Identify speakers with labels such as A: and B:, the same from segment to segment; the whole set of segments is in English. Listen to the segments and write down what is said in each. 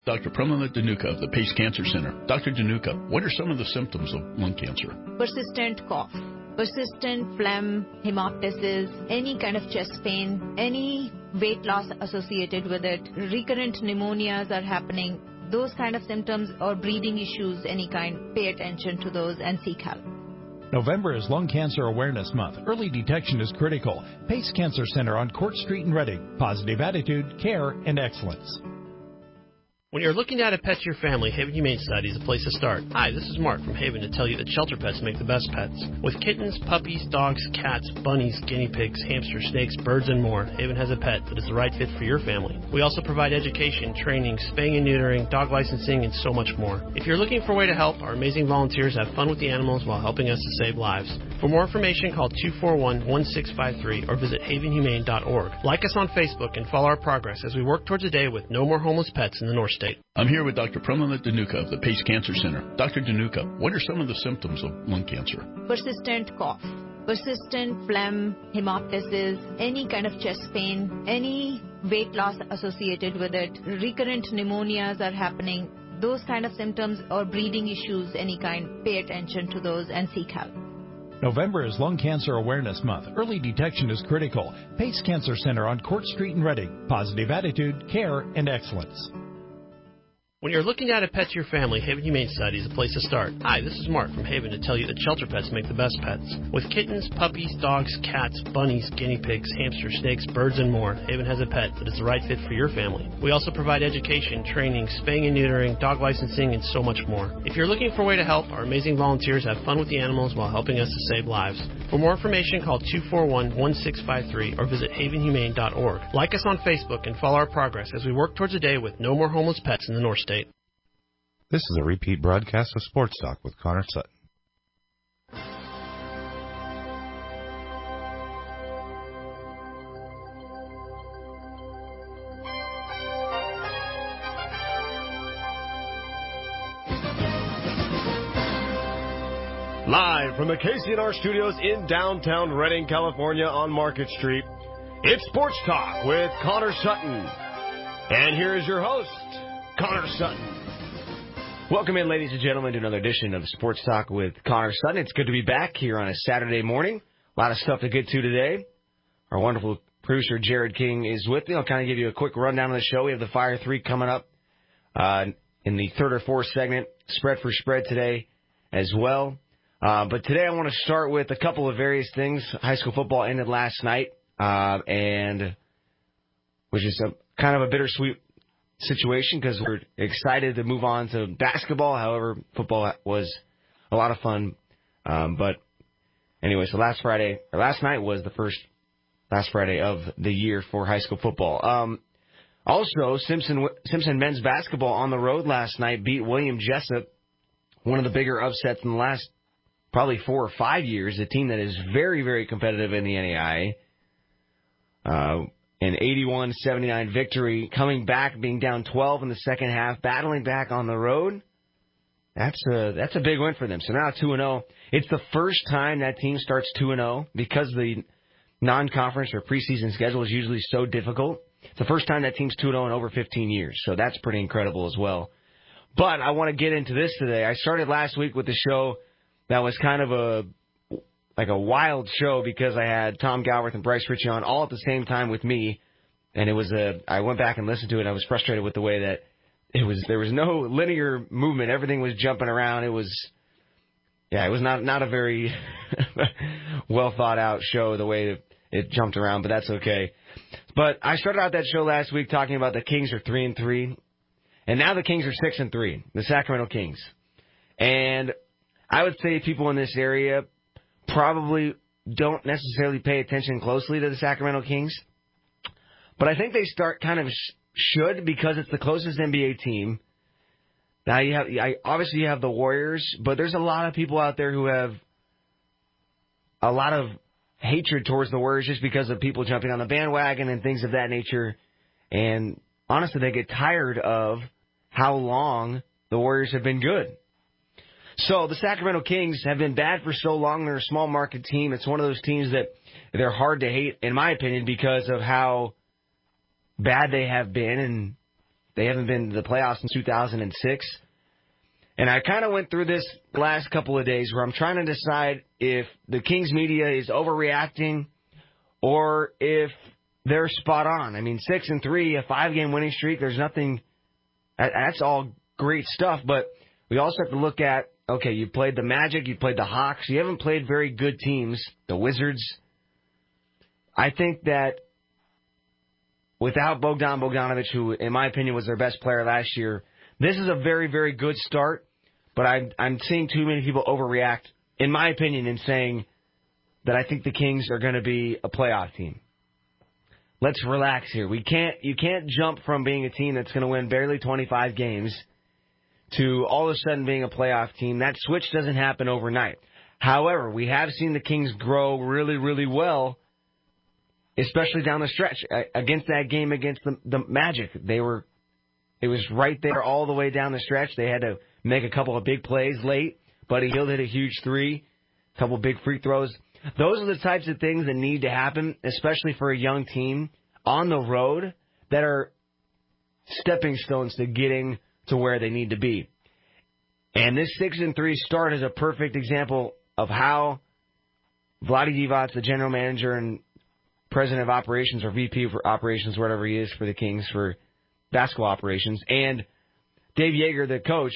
A: Dr. Pramila Dhanuka of the Pace Cancer Center. Dr. Dhanuka, what are some of the symptoms of lung cancer?
B: Persistent cough, persistent phlegm, hemoptysis, any kind of chest pain, any weight loss associated with it, recurrent pneumonias are happening, those kind of symptoms or breathing issues, any kind, pay attention to those and seek help.
C: November is Lung Cancer Awareness Month. Early detection is critical. Pace Cancer Center on Court Street in Reading. Positive attitude, care, and excellence.
D: When you're looking to add a pet to your family, Haven Humane Society is a place to start. Hi, this is Mark from Haven to tell you that shelter pets make the best pets. With kittens, puppies, dogs, cats, bunnies, guinea pigs, hamsters, snakes, birds, and more, Haven has a pet that is the right fit for your family. We also provide education, training, spaying and neutering, dog licensing, and so much more. If you're looking for a way to help, our amazing volunteers have fun with the animals while helping us to save lives. For more information, call 241-1653 or visit havenhumane.org. Like us on Facebook and follow our progress as we work towards a day with no more homeless pets in the North State.
A: I'm here with Dr. Pramila Dhanuka of the Pace Cancer Center. Dr. Dhanuka, what are some of the symptoms of lung cancer?
B: Persistent cough, persistent phlegm, hemoptysis, any kind of chest pain, any weight loss associated with it, recurrent pneumonias are happening, those kind of symptoms or breathing issues, any kind, pay attention to those and seek help.
C: November is Lung Cancer Awareness Month. Early detection is critical. Pace Cancer Center on Court Street in Reading. Positive attitude, care, and excellence.
D: When you're looking to add a pet to your family, Haven Humane Society is a place to start. Hi, this is Mark from Haven to tell you that shelter pets make the best pets. With kittens, puppies, dogs, cats, bunnies, guinea pigs, hamsters, snakes, birds, and more, Haven has a pet that is the right fit for your family. We also provide education, training, spaying and neutering, dog licensing, and so much more. If you're looking for a way to help, our amazing volunteers have fun with the animals while helping us to save lives. For more information, call 241-1653 or visit havenhumane.org. Like us on Facebook and follow our progress as we work towards a day with no more homeless pets in the North State.
E: This is a repeat broadcast of Sports Talk with Connor Sutton.
F: Live from the KCNR studios in downtown Redding, California on Market Street, it's Sports Talk with Connor Sutton. And here is your host, Connor Sutton. Welcome in, ladies and gentlemen, to another edition of Sports Talk with Connor Sutton. It's good to be back here on a Saturday morning. A lot of stuff to get to today. Our wonderful producer, Jared King, is with me. I'll kind of give you a quick rundown of the show. We have the Fire 3 coming up in the third or fourth segment, Spread for Spread today as well. But today I want to start with a couple of various things. High school football ended last night, and which is kind of a bittersweet situation because we're excited to move on to basketball. However, football was a lot of fun. But anyway, so last night was the first last Friday of the year for high school football. Also, Simpson men's basketball on the road last night beat William Jessup, one of the bigger upsets in the last probably 4 or 5 years, a team that is very, very competitive in the NAIA. An 81-79 victory, coming back, being down 12 in the second half, battling back on the road. That's a big win for them. So now 2-0. It's the first time that team starts 2-0 because the non-conference or preseason schedule is usually so difficult. It's the first time that team's 2-0 in over 15 years. So that's pretty incredible as well. But I want to get into this today. I started last week with the show that was kind of a wild show because I had Tom Galworth and Bryce Ritchie on all at the same time with me, and I went back and listened to it, and I was frustrated with the way that there was no linear movement. Everything was jumping around. It was not a very well thought out show the way it jumped around, but that's okay. But I started out that show last week talking about the Kings are 3-3, and now the Kings are 6-3, the Sacramento Kings. And I would say people in this area probably don't necessarily pay attention closely to the Sacramento Kings. But I think they should because it's the closest NBA team. Now, obviously you have the Warriors, but there's a lot of people out there who have a lot of hatred towards the Warriors just because of people jumping on the bandwagon and things of that nature. And honestly, they get tired of how long the Warriors have been good. So the Sacramento Kings have been bad for so long. They're a small market team. It's one of those teams that they're hard to hate, in my opinion, because of how bad they have been. And They haven't been to the playoffs since 2006. And I kind of went through this last couple of days where I'm trying to decide if the Kings media is overreacting or if they're spot on. I mean, 6-3, a 5-game winning streak, there's nothing, that's all great stuff. But we also have to look at, okay, you played the Magic, you played the Hawks, you haven't played very good teams, the Wizards. I think that without Bogdan Bogdanovic, who, in my opinion, was their best player last year, this is a very, very good start, but I'm seeing too many people overreact, in my opinion, in saying that I think the Kings are going to be a playoff team. Let's relax here. You can't jump from being a team that's going to win barely 25 games to all of a sudden being a playoff team. That switch doesn't happen overnight. However, we have seen the Kings grow really, really well, especially down the stretch. Against that game against the Magic, it was right there all the way down the stretch. They had to make a couple of big plays late. Buddy Hield hit a huge three, a couple of big free throws. Those are the types of things that need to happen, especially for a young team on the road that are stepping stones to getting to where they need to be. And this 6-3 start is a perfect example of how Vlade Divac, the general manager and president of operations or VP of operations, whatever he is for the Kings for basketball operations, and Dave Yeager, the coach,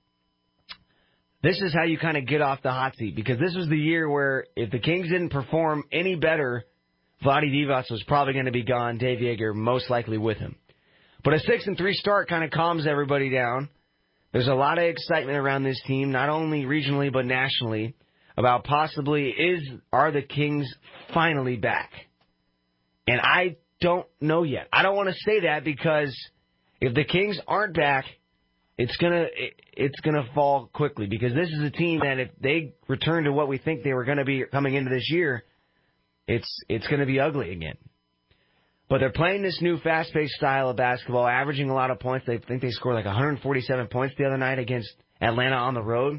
F: this is how you kind of get off the hot seat, because this was the year where if the Kings didn't perform any better, Vlade Divac was probably going to be gone, Dave Yeager most likely with him. But a 6-3 start kind of calms everybody down. There's a lot of excitement around this team, not only regionally but nationally, about possibly are the Kings finally back? And I don't know yet. I don't want to say that because if the Kings aren't back, it's gonna fall quickly, because this is a team that if they return to what we think they were going to be coming into this year, it's going to be ugly again. But they're playing this new fast-paced style of basketball, averaging a lot of points. They think they scored like 147 points the other night against Atlanta on the road.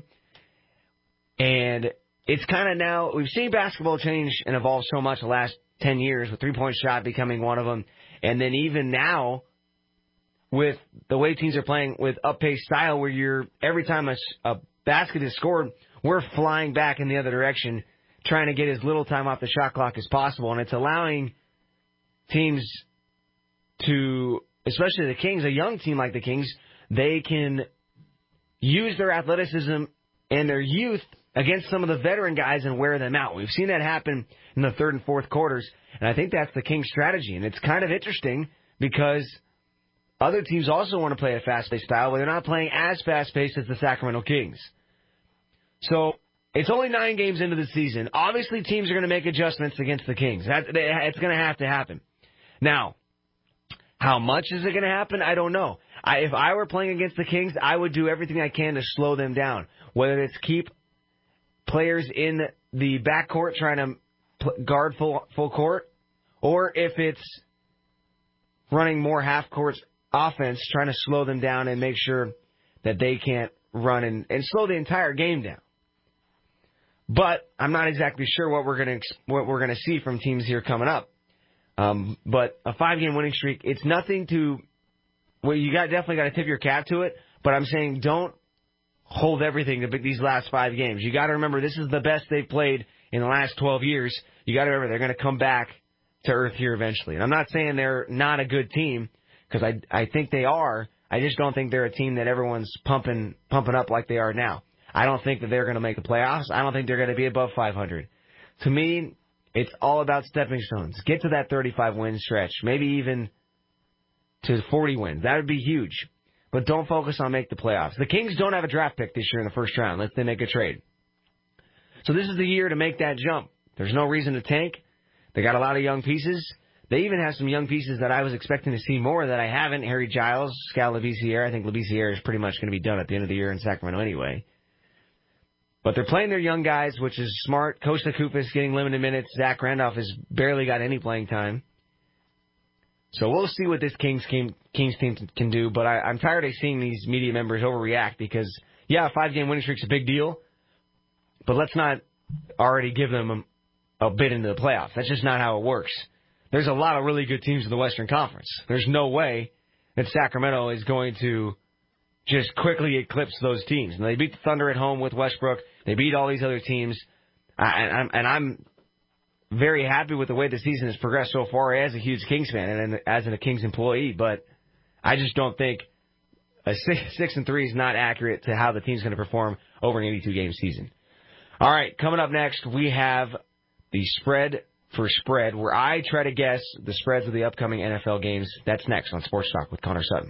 F: And it's kind of now, we've seen basketball change and evolve so much the last 10 years, with three-point shot becoming one of them. And then even now, with the way teams are playing with up-paced style, where every time a basket is scored, we're flying back in the other direction, trying to get as little time off the shot clock as possible. And it's allowing teams to, especially the Kings, a young team like the Kings, they can use their athleticism and their youth against some of the veteran guys and wear them out. We've seen that happen in the third and fourth quarters, and I think that's the Kings' strategy. And it's kind of interesting because other teams also want to play a fast-paced style, but they're not playing as fast-paced as the Sacramento Kings. So it's only 9 games into the season. Obviously, teams are going to make adjustments against the Kings. It's going to have to happen. Now, how much is it going to happen? I don't know. If I were playing against the Kings, I would do everything I can to slow them down, whether it's keep players in the backcourt trying to guard full court, or if it's running more half-court offense, trying to slow them down and make sure that they can't run and slow the entire game down. But I'm not exactly sure what we're going to see from teams here coming up. But a 5-game winning streak, it's nothing to. Well, definitely got to tip your cap to it. But I'm saying don't hold everything to these last 5 games. You got to remember this is the best they've played in the last 12 years. You got to remember they're going to come back to earth here eventually. And I'm not saying they're not a good team, because I think they are. I just don't think they're a team that everyone's pumping up like they are now. I don't think that they're going to make the playoffs. I don't think they're going to be above 500. To me, it's all about stepping stones. Get to that 35-win stretch, maybe even to 40 wins. That would be huge. But don't focus on make the playoffs. The Kings don't have a draft pick this year in the first round unless they make a trade. So this is the year to make that jump. There's no reason to tank. They got a lot of young pieces. They even have some young pieces that I was expecting to see more that I haven't. Harry Giles, Skal Labissiere. I think Labissiere is pretty much going to be done at the end of the year in Sacramento anyway. But they're playing their young guys, which is smart. Kosta Koufos getting limited minutes. Zach Randolph has barely got any playing time. So we'll see what this Kings team can do. But I'm tired of seeing these media members overreact because, yeah, a 5-game winning streak's a big deal. But let's not already give them a bid into the playoffs. That's just not how it works. There's a lot of really good teams in the Western Conference. There's no way that Sacramento is going to just quickly eclipse those teams. And they beat the Thunder at home with Westbrook. They beat all these other teams. And I'm very happy with the way the season has progressed so far as a huge Kings fan and as a Kings employee. But I just don't think a 6-3 is not accurate to how the team's going to perform over an 82-game season. All right, coming up next, we have the spread for spread, where I try to guess the spreads of the upcoming NFL games. That's next on Sports Talk with Connor Sutton.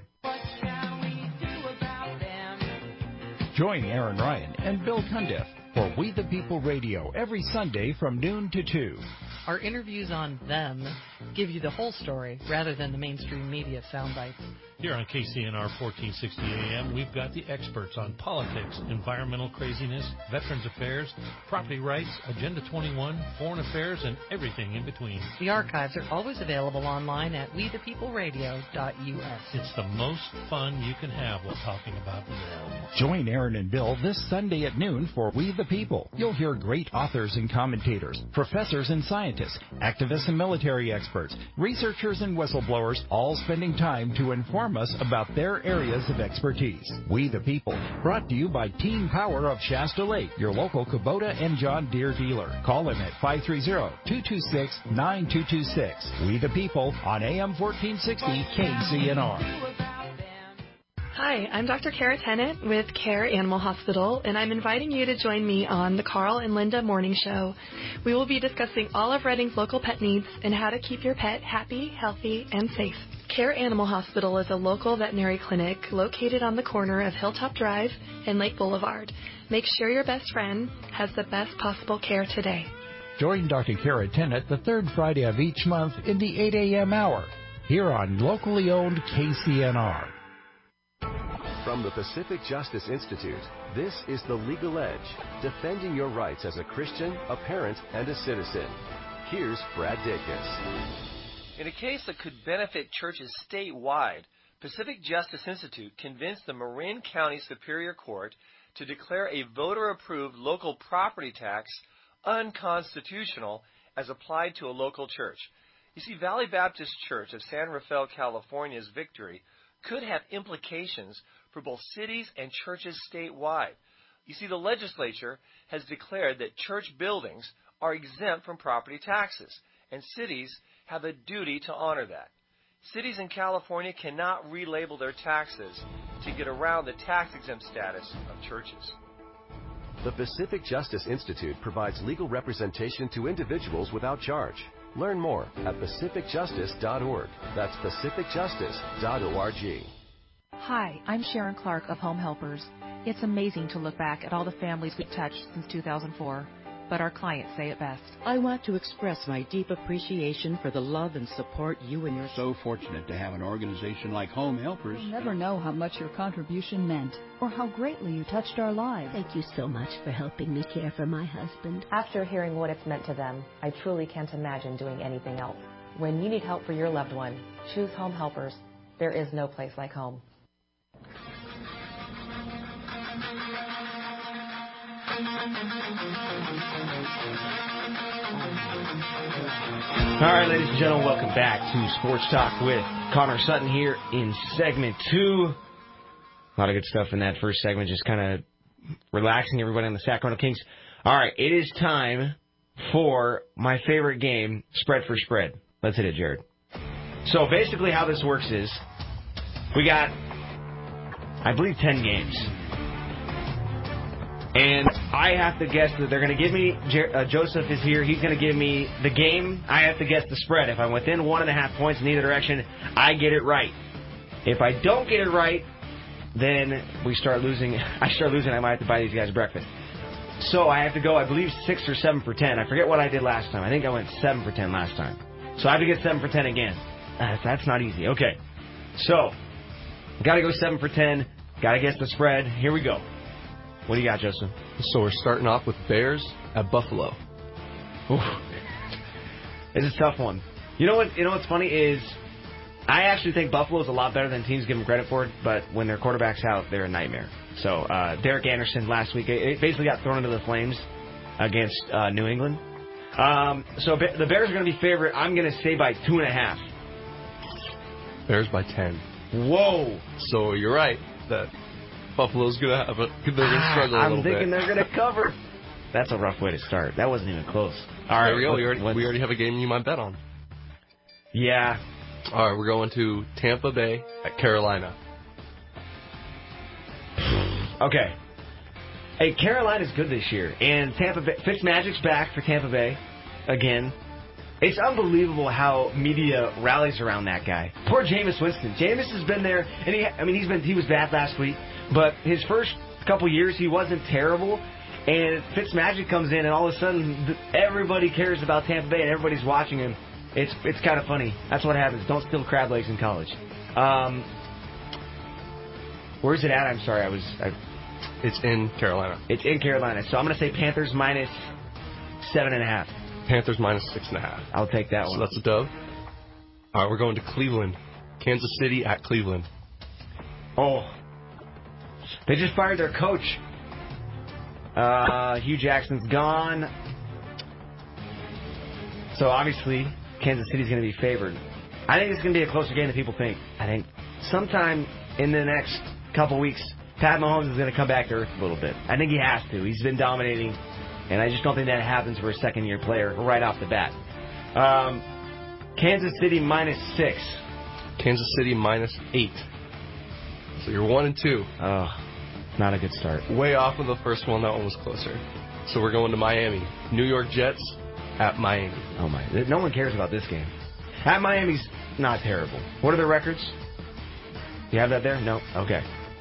C: Join Aaron Ryan and Bill Cundiff for We the People Radio every Sunday from noon to 2.
G: Our interviews on them give you the whole story rather than the mainstream media sound bites.
H: Here on KCNR 1460 AM, we've got the experts on politics, environmental craziness, veterans affairs, property rights, Agenda 21, foreign affairs, and everything in between.
G: The archives are always available online at wethepeopleradio.us.
H: It's the most fun you can have while talking about them.
C: Join Aaron and Bill this Sunday at noon for We the People. You'll hear great authors and commentators, professors and scientists, activists and military experts, researchers and whistleblowers, all spending time to inform us about their areas of expertise. We the People, brought to you by Team Power of Shasta Lake, your local Kubota and John Deere dealer. Call them at 530-226-9226. We the People on AM 1460 KCNR.
I: Hi, I'm Dr. Kara Tennant with Care Animal Hospital, and I'm inviting you to join me on the Carl and Linda Morning Show. We will be discussing all of Reading's local pet needs and how to keep your pet happy, healthy, and safe. Care Animal Hospital is a local veterinary clinic located on the corner of Hilltop Drive and Lake Boulevard. Make sure your best friend has the best possible care today.
C: Join Dr. Kara Tennant the third Friday of each month in the 8 a.m. hour, here on locally owned KCNR.
J: From the Pacific Justice Institute, this is The Legal Edge, defending your rights as a Christian, a parent, and a citizen. Here's Brad Dacus.
K: In a case that could benefit churches statewide, Pacific Justice Institute convinced the Marin County Superior Court to declare a voter-approved local property tax unconstitutional as applied to a local church. You see, Valley Baptist Church of San Rafael, California's victory could have implications for both cities and churches statewide. You see, the legislature has declared that church buildings are exempt from property taxes, and cities have a duty to honor that. Cities in California cannot relabel their taxes to get around the tax-exempt status of churches.
J: The Pacific Justice Institute provides legal representation to individuals without charge. Learn more at pacificjustice.org. That's pacificjustice.org.
L: Hi, I'm Sharon Clark of Home Helpers. It's amazing to look back at all the families we've touched since 2004, but our clients say it best.
M: I want to express my deep appreciation for the love and support you and your...
N: So fortunate to have an organization like Home Helpers.
O: You'll never know how much your contribution meant or how greatly you touched our lives.
P: Thank you so much for helping me care for my husband.
Q: After hearing what it's meant to them, I truly can't imagine doing anything else. When you need help for your loved one, choose Home Helpers. There is no place like home.
F: All right, ladies and gentlemen, welcome back to Sports Talk with Connor Sutton here in segment 2. A lot of good stuff in that first segment, just kind of relaxing everybody on the Sacramento Kings. All right, it is time for my favorite game, Spread for Spread. Let's hit it, Jared. So basically how this works is we got, I believe, 10 games. And I have to guess that they're going to give me, Joseph is here, he's going to give me the game. I have to guess the spread. If I'm within 1.5 points in either direction, I get it right. If I don't get it right, then we start losing. I start losing, I might have to buy these guys breakfast. So I have to go, I believe, 6 or 7 for 10. I forget what I did last time. I think I went 7 for 10 last time. So I have to get 7 for 10 again. That's not easy. Okay. So, got to go 7 for 10. Got to guess the spread. Here we go. What do you got, Joseph?
R: So we're starting off with Bears at Buffalo.
F: Ooh. It's a tough one. You know what's funny is I actually think Buffalo's a lot better than teams give them credit for, but when their quarterback's out, they're a nightmare. So Derek Anderson last week basically got thrown into the flames against New England. So the Bears are going to be favorite. I'm going to say by 2.5.
R: Bears by 10.
F: Whoa.
R: So you're right that Buffalo's going to struggle a little bit.
F: I'm thinking they're going to cover. That's a rough way to start. That wasn't even close. All right,
R: there we go. We already have a game you might bet on.
F: Yeah.
R: All right, we're going to Tampa Bay at Carolina.
F: Okay. Hey, Carolina's good this year, and Tampa Bay, Fitzmagic's back for Tampa Bay again. It's unbelievable how media rallies around that guy. Poor Jameis Winston. Jameis has been there, and he was bad last week, but his first couple years he wasn't terrible. And Fitzmagic comes in, and all of a sudden everybody cares about Tampa Bay, and everybody's watching him. It's kind of funny. That's what happens. Don't steal crab legs in college. Where's it at? I'm sorry,
R: It's in Carolina.
F: It's in Carolina. So I'm going to say Panthers minus 7.5.
R: Panthers minus 6.5.
F: I'll take that one.
R: So that's a dub. All right, we're going to Cleveland. Kansas City at Cleveland.
F: Oh. They just fired their coach. Hugh Jackson's gone. So obviously, Kansas City's going to be favored. I think it's going to be a closer game than people think. I think sometime in the next couple weeks, Pat Mahomes is going to come back to earth a little bit. I think he has to. He's been dominating, and I just don't think that happens for a second-year player right off the bat. Kansas City minus 6.
R: Kansas City minus 8. So you're 1 and 2.
F: Oh, not a good start.
R: Way off of the first one. That one was closer. So we're going to Miami. New York Jets at Miami.
F: Oh, my. No one cares about this game. At Miami's not terrible. What are their records? You have that there? No? Okay.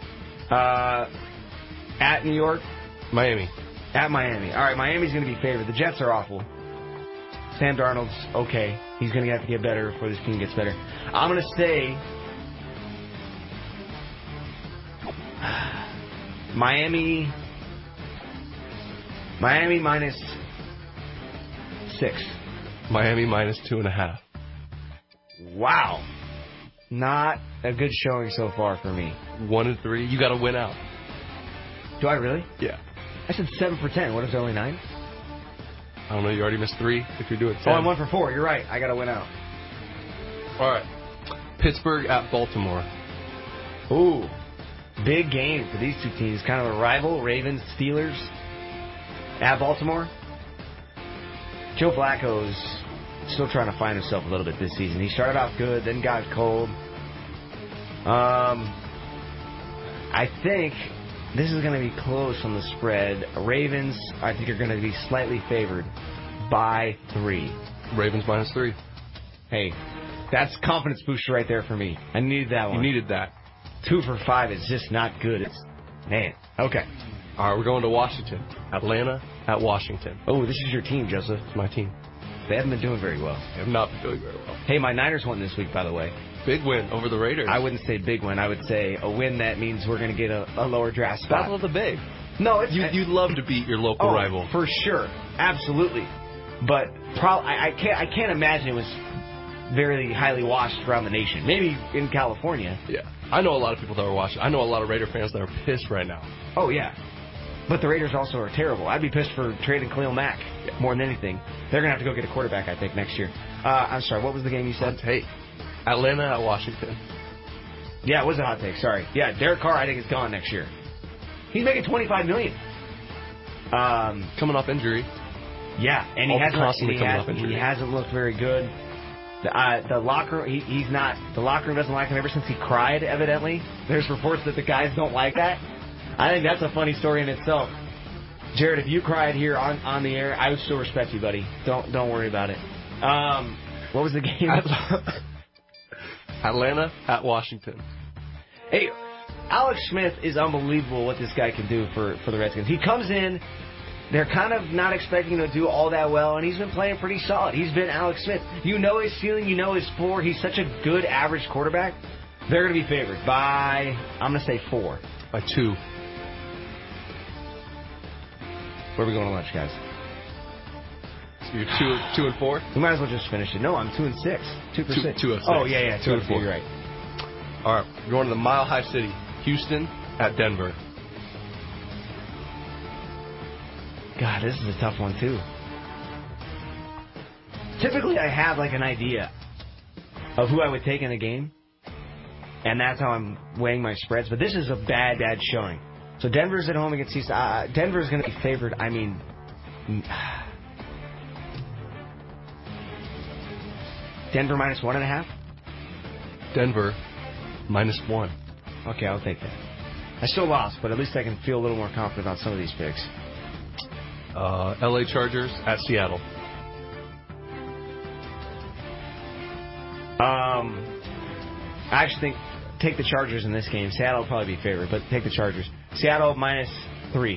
F: At New York?
R: Miami.
F: At Miami. All right, Miami's going to be favored. The Jets are awful. Sam Darnold's okay. He's going to have to get better before this team gets better. I'm going to say Miami minus 6.
R: Miami minus 2.5.
F: Wow. Not a good showing so far for me.
R: 1 and 3. You got to win out.
F: Do I really?
R: Yeah.
F: I said 7 for 10. What is it, only 9?
R: I don't know. You already missed 3 if you're doing 10.
F: Oh, I'm 1 for 4. You're right. I got to win out.
R: All right. Pittsburgh at Baltimore.
F: Ooh. Big game for these two teams. Kind of a rival. Ravens, Steelers. At Baltimore. Joe Flacco's still trying to find himself a little bit this season. He started off good, then got cold. I think this is going to be close on the spread. Ravens, I think, are going to be slightly favored by 3.
R: Ravens minus 3.
F: Hey, that's confidence booster right there for me. I needed that one.
R: You needed that.
F: 2 for 5 is just not good. Man. Okay.
R: All right, we're going to Washington. Atlanta at Washington.
F: Oh, this is your team, Joseph.
R: It's my team.
F: They haven't been doing very well.
R: They have not been doing very well.
F: Hey, my Niners won this week, by the way.
R: Big win over the Raiders.
F: I wouldn't say big win. I would say a win that means we're going to get a lower draft spot.
R: Battle of the Bay.
F: No, it's...
R: You'd love to beat your local rival.
F: For sure. Absolutely. But I can't imagine it was very highly watched around the nation. Maybe in California.
R: Yeah. I know a lot of people that are watching. I know a lot of Raider fans that are pissed right now.
F: Oh, yeah. But the Raiders also are terrible. I'd be pissed for trading Khalil Mack more than anything. They're going to have to go get a quarterback, I think, next year. I'm sorry, what was the game you said?
R: Hey, Atlanta at Washington.
F: Yeah, it was a hot take, sorry. Yeah, Derek Carr, I think, is gone next year. He's making $25 million.
R: Coming off injury.
F: Yeah, and he hasn't looked very good. The locker the locker room doesn't like him ever since he cried, evidently. There's reports that the guys don't like that. I think that's a funny story in itself. Jared, if you cried here on the air, I would still respect you, buddy. Don't worry about it. What was the game?
R: Atlanta at Washington.
F: Hey, Alex Smith is unbelievable what this guy can do for the Redskins. He comes in, they're kind of not expecting him to do all that well, and he's been playing pretty solid. He's been Alex Smith. You know his ceiling, you know his floor. He's such a good average quarterback. They're going to be favored by, I'm going to say 4.
R: By 2.
F: Where are we going to lunch, guys?
R: So you're 2 and 4?
F: We might as well just finish it. No, I'm 2 and 6. 2 for 6.
R: 2 of 6.
F: Oh, yeah, 2 and 4. You're right.
R: All right, we're going to the Mile High City. Houston at Denver.
F: God, this is a tough one, too. Typically, I have, like, an idea of who I would take in a game. and that's how I'm weighing my spreads. But this is a bad showing. So Denver's at home against Seaside. Denver's going to be favored. I mean, Denver minus 1.5.
R: Denver minus 1.
F: Okay, I'll take that. I still lost, but at least I can feel a little more confident on some of these picks.
R: LA Chargers at Seattle.
F: I actually think take the Chargers in this game. Seattle will probably be favored, but take the Chargers. Seattle minus 3.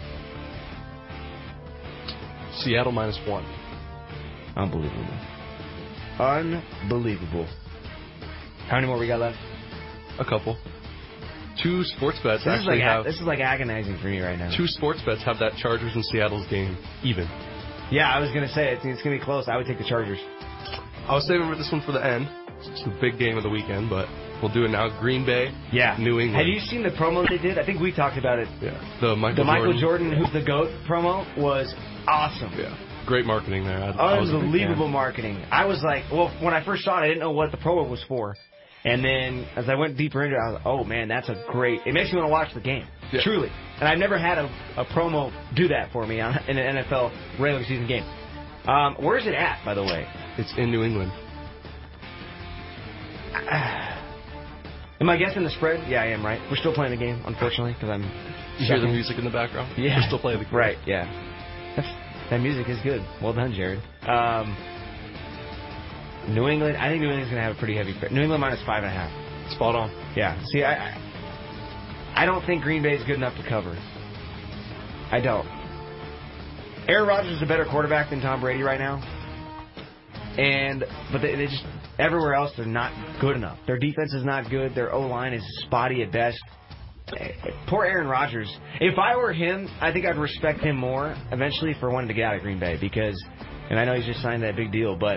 R: Seattle minus 1.
F: Unbelievable. Unbelievable. How many more we got left?
R: A couple. 2 sports bets
F: This
R: actually
F: is like agonizing for me right now.
R: 2 sports bets have that Chargers and Seattle's game even.
F: Yeah, I was going to say, it's going to be close. I would take the Chargers.
R: I was saving this one for the end. It's the big game of the weekend, but we'll do it now. Green Bay, New England.
F: Have you seen the promo they did? I think we talked about it.
R: Yeah. The Michael
F: Jordan, who's the GOAT promo was awesome.
R: Yeah. Great marketing there.
F: Unbelievable marketing. I was like, well, when I first saw it, I didn't know what the promo was for. And then as I went deeper into it, I was like, oh, man, that's a great... It makes me want to watch the game. Yeah. Truly. And I've never had a promo do that for me in an NFL regular season game. Where is it at, by the way?
R: It's in New England.
F: Am I guessing the spread? Yeah, I am, right? We're still playing the game, unfortunately, because I'm...
R: You hear the music in the background?
F: Yeah.
R: We're still playing the game.
F: Right, yeah. That music is good. Well done, Jared. New England, I think New England's going to have a pretty heavy... New England minus 5.5.
R: Spot on.
F: Yeah. See, I don't think Green Bay is good enough to cover. I don't. Aaron Rodgers is a better quarterback than Tom Brady right now. But they just... Everywhere else, they're not good enough. Their defense is not good. Their O-line is spotty at best. Poor Aaron Rodgers. If I were him, I think I'd respect him more eventually for wanting to get out of Green Bay because, and I know he's just signed that big deal, but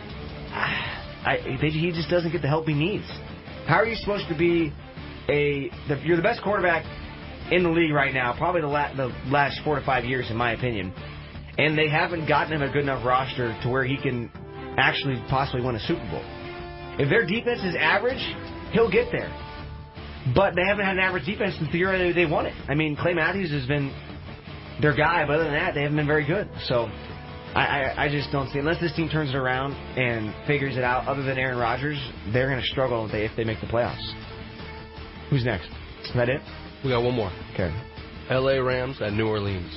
F: he just doesn't get the help he needs. How are you supposed to be you're the best quarterback in the league right now, probably the last 4 to 5 years in my opinion, and they haven't gotten him a good enough roster to where he can actually possibly win a Super Bowl. If their defense is average, he'll get there. But they haven't had an average defense since the year they won it. I mean, Clay Matthews has been their guy, but other than that, they haven't been very good. So I just don't see, unless this team turns it around and figures it out, other than Aaron Rodgers, they're going to struggle if they make the playoffs. Who's next? Is that it?
R: We got one more.
F: Okay.
R: LA Rams at New Orleans.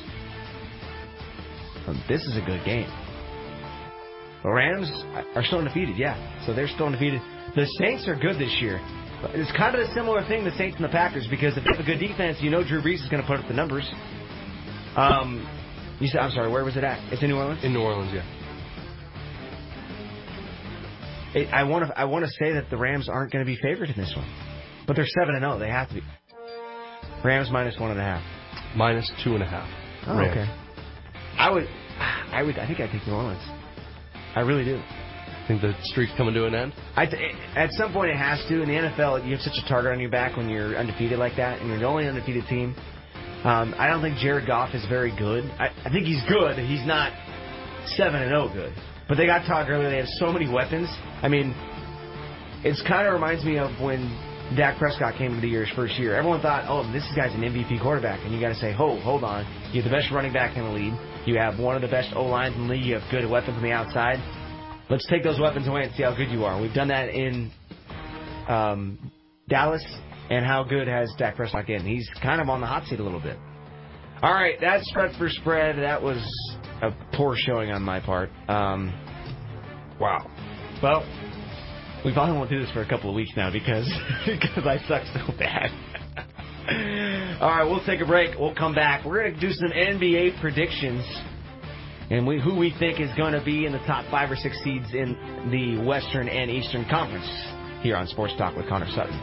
F: This is a good game. The Rams are still undefeated, yeah. So they're still undefeated. The Saints are good this year. It's kind of a similar thing, the Saints and the Packers, because if they have a good defense, you know Drew Brees is going to put up the numbers. You said, I'm sorry, where was it at? It's in New Orleans?
R: In New Orleans, yeah.
F: I want to say that the Rams aren't going to be favored in this one. But they're 7-0. They have to be. Rams minus 1.5.
R: Minus 2.5.
F: Oh,
R: Rams.
F: okay. I think I'd take New Orleans. I really do.
R: Think the streak's coming to an end?
F: At some point it has to. In the NFL, you have such a target on your back when you're undefeated like that, and you're the only undefeated team. I don't think Jared Goff is very good. I think he's good. He's not 7-0 good. But they got talked earlier. They have so many weapons. I mean, it kind of reminds me of when Dak Prescott came into the year his first year. Everyone thought, oh, this guy's an MVP quarterback. And you got to say, hold on. You have the best running back in the league. You have one of the best O-lines in the league. You have good weapons on the outside. Let's take those weapons away and see how good you are. We've done that in Dallas. And how good has Dak Prescott been? He's kind of on the hot seat a little bit. All right, that's spread for spread. That was a poor showing on my part. Wow. Well, we probably won't do this for a couple of weeks now because I suck so bad. All right, we'll take a break. We'll come back. We're going to do some NBA predictions and who we think is going to be in the top 5 or 6 seeds in the Western and Eastern Conference here on Sports Talk with Connor Sutton.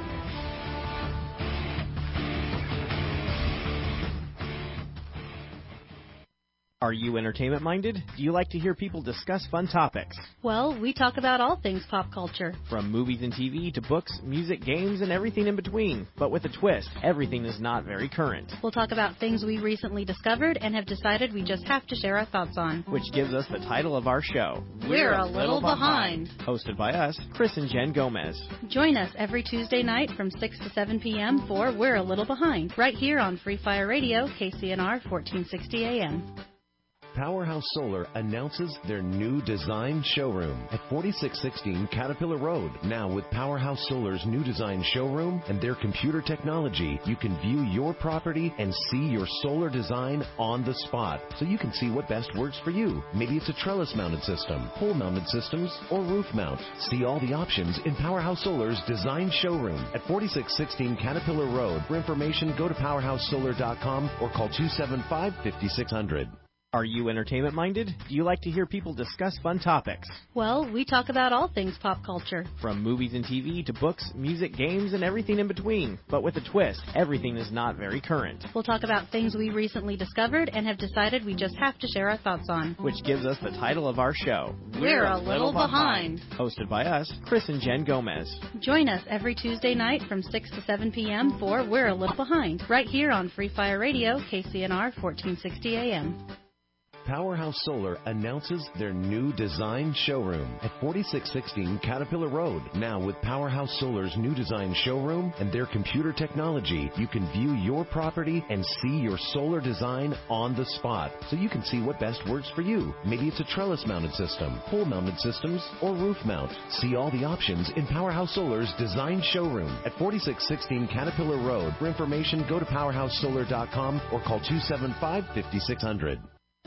S: Are you entertainment-minded? Do you like to hear people discuss fun topics?
T: Well, we talk about all things pop culture.
S: From movies and TV to books, music, games, and everything in between. But with a twist, everything is not very current.
T: We'll talk about things we recently discovered and have decided we just have to share our thoughts on.
S: Which gives us the title of our show.
T: We're a Little Behind.
S: Hosted by us, Chris and Jen Gomez.
T: Join us every Tuesday night from 6 to 7 p.m. for We're a Little Behind, right here on Free Fire Radio, KCNR 1460 AM.
J: Powerhouse Solar announces their new design showroom at 4616 Caterpillar Road. Now with Powerhouse Solar's new design showroom and their computer technology, you can view your property and see your solar design on the spot, so you can see what best works for you. Maybe it's a trellis-mounted system, pole-mounted systems, or roof mount. See all the options in Powerhouse Solar's design showroom at 4616 Caterpillar Road. For information, go to powerhousesolar.com or call 275-5600.
S: Are you entertainment-minded? Do you like to hear people discuss fun topics?
T: Well, we talk about all things pop culture.
S: From movies and TV to books, music, games, and everything in between. But with a twist, everything is not very current.
T: We'll talk about things we recently discovered and have decided we just have to share our thoughts on.
S: Which gives us the title of our show.
T: We're a Little Behind.
S: Hosted by us, Chris and Jen Gomez.
T: Join us every Tuesday night from 6 to 7 p.m. for We're a Little Behind, right here on Free Fire Radio, KCNR 1460 AM.
J: Powerhouse Solar announces their new design showroom at 4616 Caterpillar Road. Now with Powerhouse Solar's new design showroom and their computer technology, you can view your property and see your solar design on the spot, so you can see what best works for you. Maybe it's a trellis-mounted system, pole-mounted systems, or roof mount. See all the options in Powerhouse Solar's design showroom at 4616 Caterpillar Road. For information, go to powerhousesolar.com or call 275-5600.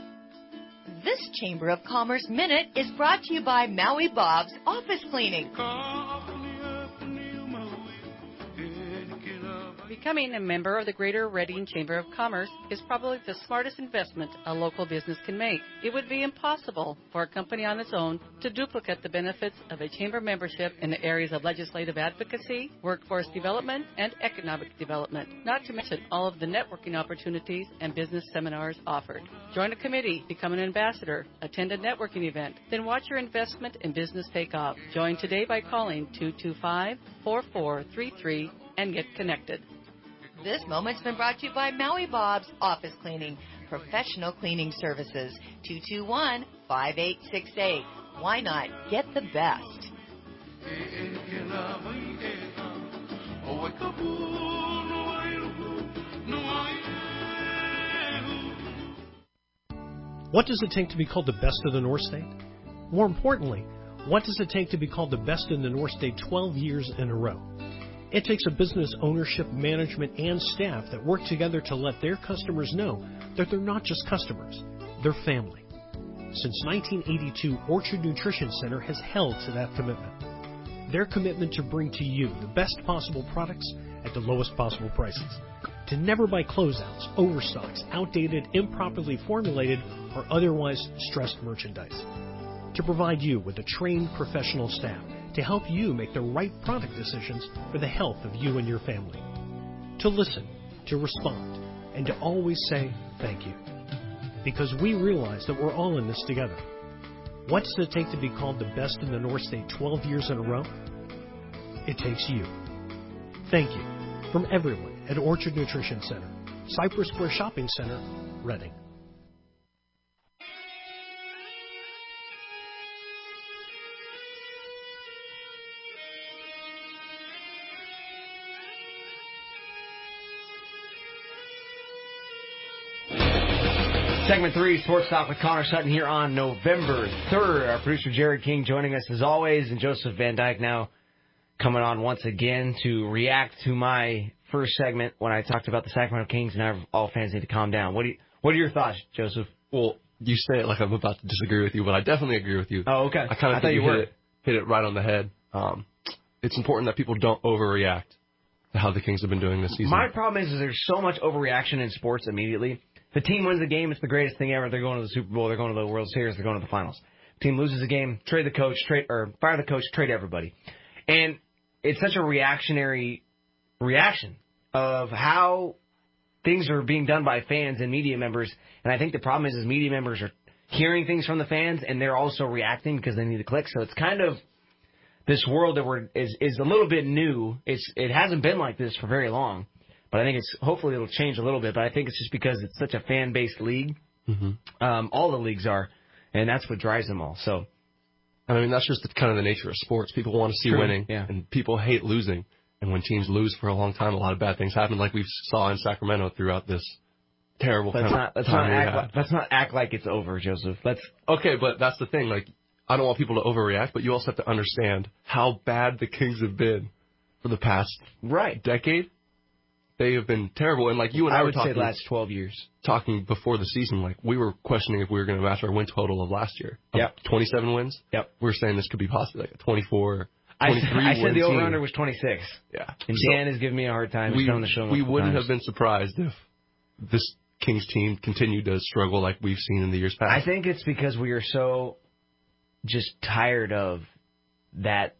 U: This Chamber of Commerce Minute is brought to you by Maui Bob's Office Cleaning.
V: Becoming a member of the Greater Reading Chamber of Commerce is probably the smartest investment a local business can make. It would be impossible for a company on its own to duplicate the benefits of a chamber membership in the areas of legislative advocacy, workforce development, and economic development, not to mention all of the networking opportunities and business seminars offered. Join a committee, become an ambassador, attend a networking event, then watch your investment in business take off. Join today by calling 225-4433 and get connected.
U: This moment's been brought to you by Maui Bob's Office Cleaning, professional cleaning services. 221-5868. Why not get the best?
W: What does it take to be called the best of the North State? More importantly, what does it take to be called the best in the North State 12 years in a row? It takes a business ownership, management, and staff that work together to let their customers know that they're not just customers, they're family. Since 1982, Orchard Nutrition Center has held to that commitment. Their commitment to bring to you the best possible products at the lowest possible prices. To never buy closeouts, overstocks, outdated, improperly formulated, or otherwise stressed merchandise. To provide you with a trained professional staff to help you make the right product decisions for the health of you and your family. To listen, to respond, and to always say thank you. Because we realize that we're all in this together. What does it take to be called the best in the North State 12 years in a row? It takes you. Thank you from everyone at Orchard Nutrition Center, Cypress Square Shopping Center, Reading.
F: Segment 3, Sports Talk with Connor Sutton here on November 3rd. Our producer Jared King joining us as always, and Joseph Van Dyke now coming on once again to react to my first segment when I talked about the Sacramento Kings and how all fans need to calm down. What are your thoughts, Joseph?
R: Well, you say it like I'm about to disagree with you, but I definitely agree with you.
F: Oh, okay.
R: I kind of think you hit it right on the head. It's important that people don't overreact to how the Kings have been doing this season.
F: My problem is there's so much overreaction in sports immediately. The team wins the game, it's the greatest thing ever. They're going to the Super Bowl, they're going to the World Series, they're going to the finals. Team loses a game, trade the coach, fire the coach, trade everybody. And it's such a reactionary reaction of how things are being done by fans and media members, and I think the problem is media members are hearing things from the fans, and they're also reacting because they need to click. So it's kind of this world that is a little bit new. It hasn't been like this for very long, but I think hopefully it'll change a little bit. But I think it's just because it's such a fan-based league. Mm-hmm. All the leagues are, and that's what drives them all. So,
R: I mean, that's just kind of the nature of sports. People want to see winning, and people hate losing. And when teams lose for a long time, a lot of bad things happen, like we saw in Sacramento throughout this terrible time. Let's
F: not act like it's over, Joseph.
R: Okay, but that's the thing. Like, I don't want people to overreact, but you also have to understand how bad the Kings have been for the past decade. They have been terrible, and like you and I were talking,
F: say the last 12 years.
R: Talking before the season, like we were questioning if we were going to match our win total of last year.
F: Yep.
R: 27 wins.
F: Yep.
R: We were saying this could be possibly like a 24, 23
F: I said the
R: team.
F: over-under was 26.
R: Yeah.
F: And Dan is giving me a hard time.
R: We wouldn't have been surprised if this Kings team continued to struggle like we've seen in the years past.
F: I think it's because we are so just tired of that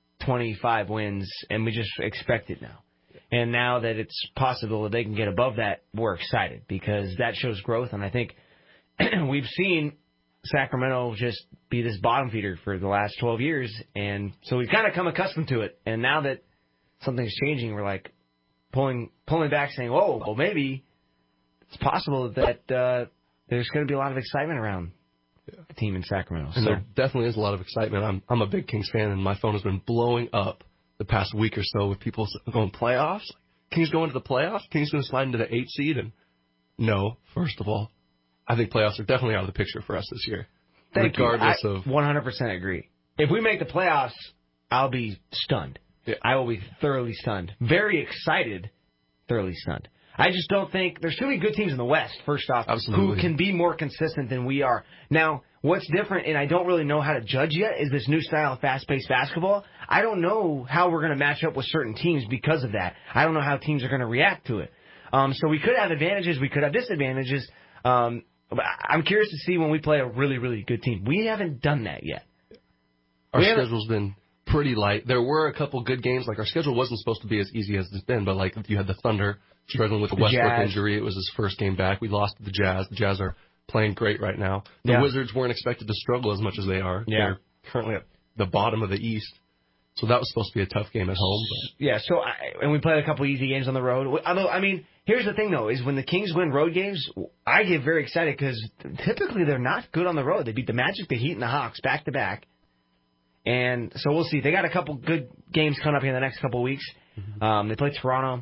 F: 25 wins, and we just expect it now. And now that it's possible that they can get above that, we're excited because that shows growth. And I think we've seen Sacramento just be this bottom feeder for the last 12 years. And so we've kind of come accustomed to it. And now that something's changing, we're like pulling back saying, whoa, well, maybe it's possible that there's going to be a lot of excitement around the team in Sacramento.
R: And there definitely is a lot of excitement. I'm a big Kings fan, and my phone has been blowing up the past week or so with people going playoffs. Kings going to the playoffs? Kings going to slide into the 8th seed? And no, first of all, I think playoffs are definitely out of the picture for us this year.
F: Thank
R: regardless
F: you. I
R: of
F: 100% agree. If we make the playoffs, I'll be stunned.
R: Yeah.
F: I will be thoroughly stunned. Very excited, thoroughly stunned. I just don't think there's too many good teams in the West, first off,
R: Absolutely.
F: who can be more consistent than we are. Now, what's different, and I don't really know how to judge yet, is this new style of fast-paced basketball. I don't know how we're going to match up with certain teams because of that. I don't know how teams are going to react to it. So we could have advantages, we could have disadvantages. But I'm curious to see when we play a really, really good team. We haven't done that yet.
R: Our schedule's been pretty light. There were a couple good games. Like, our schedule wasn't supposed to be as easy as it's been, but like you had the Thunder struggling with the Westbrook injury. It was his first game back. We lost to the Jazz. The Jazz are playing great right now. The Wizards weren't expected to struggle as much as they are.
F: Yeah.
R: They're currently at the bottom of the East. So that was supposed to be a tough game at home. But.
F: Yeah, and we played a couple easy games on the road. Although, I mean, here's the thing, though, is when the Kings win road games, I get very excited because typically they're not good on the road. They beat the Magic, the Heat, and the Hawks back-to-back. And so we'll see. They got a couple good games coming up here in the next couple of weeks. Mm-hmm. They play Toronto.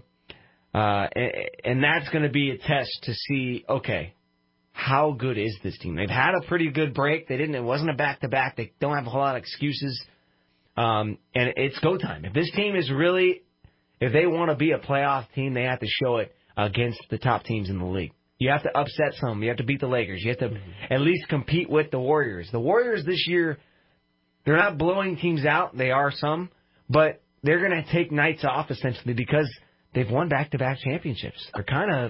F: And that's going to be a test to see, okay, how good is this team? They've had a pretty good break. It wasn't a back-to-back. They don't have a whole lot of excuses. And it's go time. If this team is really, if they want to be a playoff team, they have to show it against the top teams in the league. You have to upset some. You have to beat the Lakers. You have to at least compete with the Warriors. The Warriors this year, they're not blowing teams out. They are some, but they're going to take nights off essentially because they've won back-to-back championships. They're kind of,